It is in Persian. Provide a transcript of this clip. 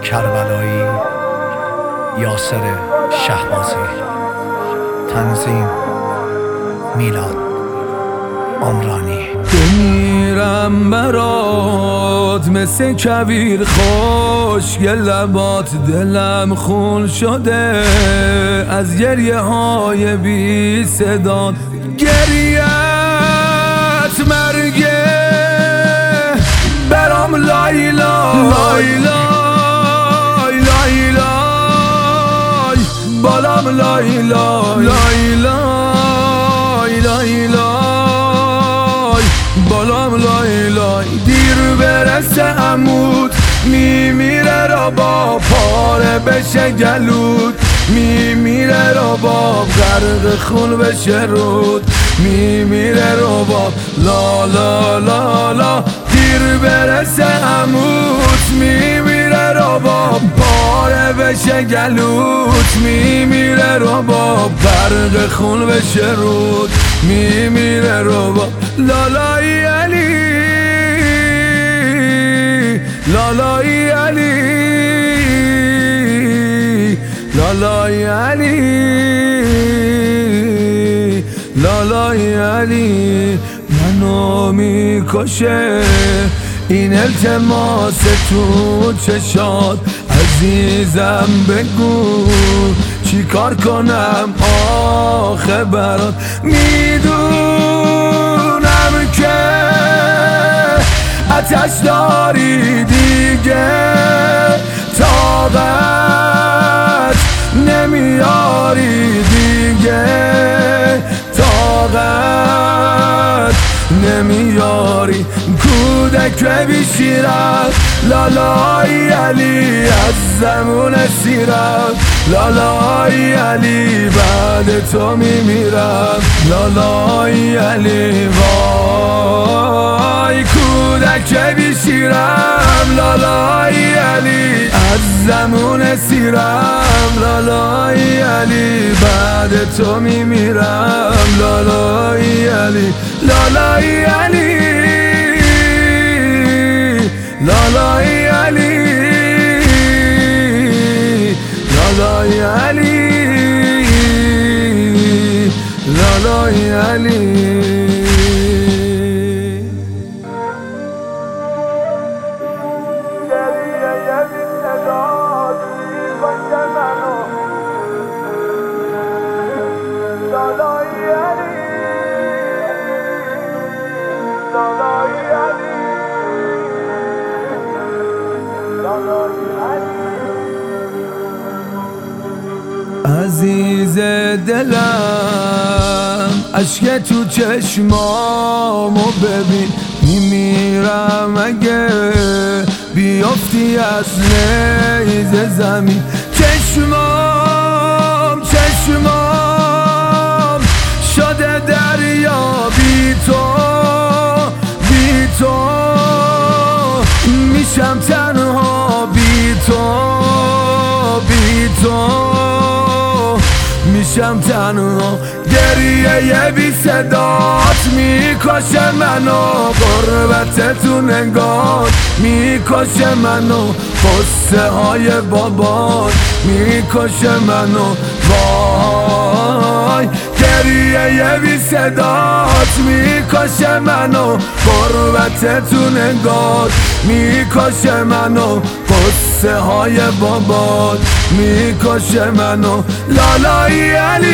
کربلایی، یاسر شهبازی. تنظیم میلاد عمرانی. بمیرم برات مثل کویر، خوش یه لبات دلم خون شده از گریه های بی صدات. گریت مرگه برام لایلا لایلا لایلا بالام لایلا لایلا لایلا بالام لایلای. دیر برسه عمود میمیره رباب، پاره بشه گلود میمیره رباب، غرق خون بشه رود میمیره رباب. لا لا لا لا دیر برسه عمود میمیره رباب، پاره بشه گلود میمیره رباب، غرق خون بشه رود میمیره رباب. لالای علی لالای علی لالای علی لالای علی. منو میکشه این التماس تو چشات، عزیزم بگو چی کار کنم آخه برات. میدونم که آتش داری دیگه، طاقت نمیاری دیگه، طاقت نمیاری. کودک بی شیرت لالای علی از زمون سیرت، لالای علی بعد تو میمیرم، لالای علی وای. کودک بی شیرم لالای علی از زمون سیرم، لالای علی بعد تو میمیرم، لالای علی لالای علی لالای علی لالای علی لالای علی. عزیز دلم اشک تو چشمامو ببین، میمیرم اگه بیافتی از نیز زمین. چشمام چشمام شده دریا بی تو بی تو، میشم تنها بی تو بی تو، میشم تنها. گریه بی صدات میکشه منو، غربت تو نگات میکشه منو، قصه های بابات میکشه منو وای. گریه بی صدات میکشه منو، غربت تو نگات میکشه منو، قصه های بابات میکشه منو. لالای علی